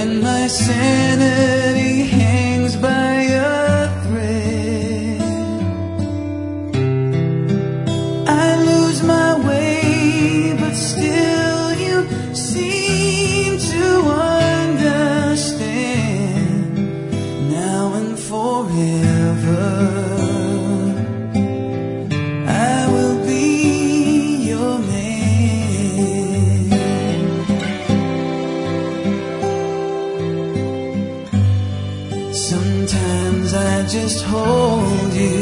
when my sanity hangs by a thread. I lose my way, but still you seem to understand. Now and forever, I will be your man. Sometimes I just hold you,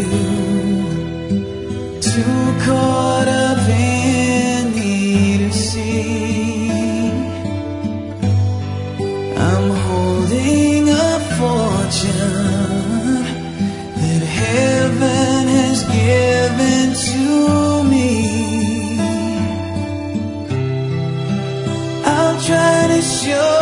too caught up in need to see. I'm holding a fortune that heaven has given to me. I'll try to show